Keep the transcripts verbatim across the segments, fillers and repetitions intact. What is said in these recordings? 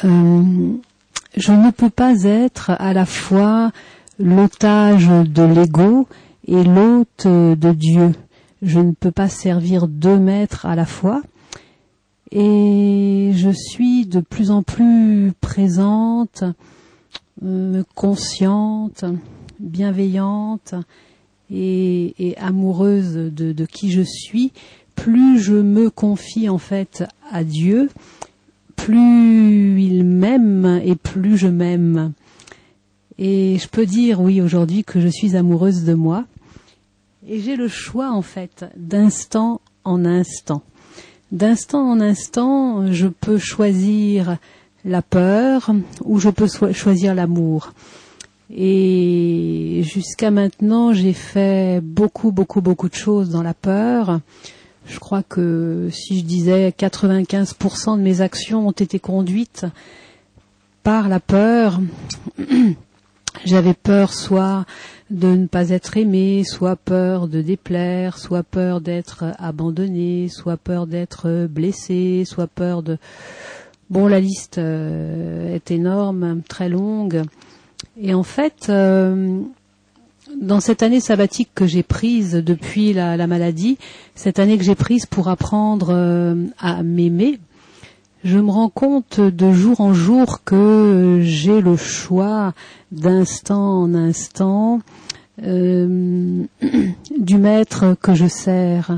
euh, je ne peux pas être à la fois l'otage de l'ego et l'hôte de Dieu. Je ne peux pas servir deux maîtres à la fois. Et je suis de plus en plus présente, euh, consciente, bienveillante et, et amoureuse de, de qui je suis. Plus je me confie en fait à Dieu, plus il m'aime et plus je m'aime. Et je peux dire, oui, aujourd'hui que je suis amoureuse de moi. Et j'ai le choix, en fait, d'instant en instant. D'instant en instant, je peux choisir la peur ou je peux so- choisir l'amour. Et jusqu'à maintenant, j'ai fait beaucoup, beaucoup, beaucoup de choses dans la peur. Je crois que si je disais quatre-vingt-quinze pour cent de mes actions ont été conduites par la peur. J'avais peur soit de ne pas être aimée, soit peur de déplaire, soit peur d'être abandonnée, soit peur d'être blessée, soit peur de... Bon, la liste euh, est énorme, très longue. Et en fait, euh, dans cette année sabbatique que j'ai prise depuis la, la maladie, cette année que j'ai prise pour apprendre euh, à m'aimer, je me rends compte de jour en jour que j'ai le choix d'instant en instant euh, du maître que je sers.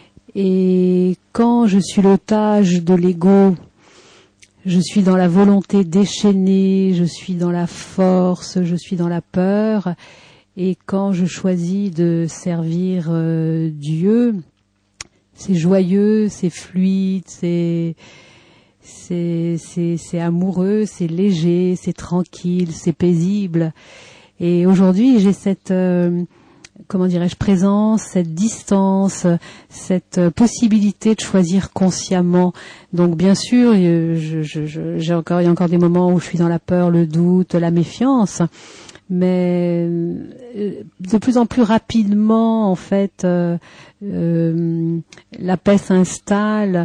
Et quand je suis l'otage de l'ego, je suis dans la volonté déchaînée, je suis dans la force, je suis dans la peur. Et quand je choisis de servir euh, Dieu, c'est joyeux, c'est fluide, c'est... C'est, c'est, c'est amoureux, c'est léger, c'est tranquille, c'est paisible. Et aujourd'hui, j'ai cette, euh, comment dirais-je, présence, cette distance, cette possibilité de choisir consciemment. Donc, bien sûr, je, je, je, j'ai encore, il y a encore des moments où je suis dans la peur, le doute, la méfiance. Mais de plus en plus rapidement, en fait, euh, euh, la paix s'installe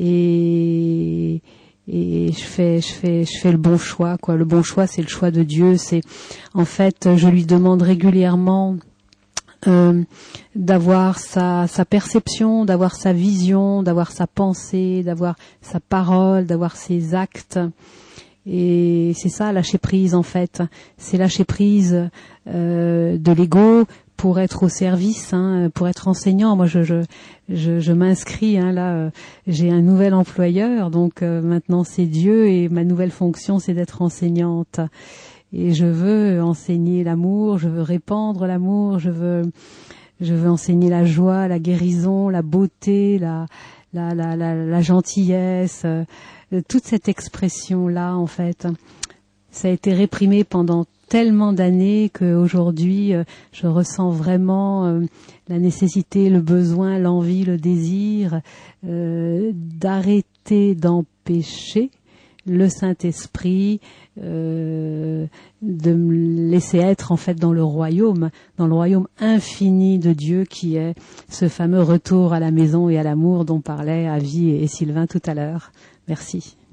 et, et je fais, je fais, je fais le bon choix, quoi. Le bon choix, c'est le choix de Dieu. C'est, en fait, je lui demande régulièrement euh, d'avoir sa, sa perception, d'avoir sa vision, d'avoir sa pensée, d'avoir sa parole, d'avoir ses actes. Et c'est ça, lâcher prise en fait. C'est lâcher prise euh, de l'ego pour être au service, hein, pour être enseignant. Moi, je, je, je, je m'inscris. Hein, là, euh, j'ai un nouvel employeur, donc euh, maintenant c'est Dieu et ma nouvelle fonction, c'est d'être enseignante. Et je veux enseigner l'amour, je veux répandre l'amour, je veux, je veux enseigner la joie, la guérison, la beauté, la, la, la, la, la gentillesse. Euh, toute cette expression-là, en fait, ça a été réprimé pendant tellement d'années qu'aujourd'hui, euh, je ressens vraiment euh, la nécessité, le besoin, l'envie, le désir euh, d'arrêter d'empêcher le Saint-Esprit euh, de me laisser être en fait dans le royaume, dans le royaume infini de Dieu qui est ce fameux retour à la maison et à l'amour dont parlaient Avi et Sylvain tout à l'heure. Merci.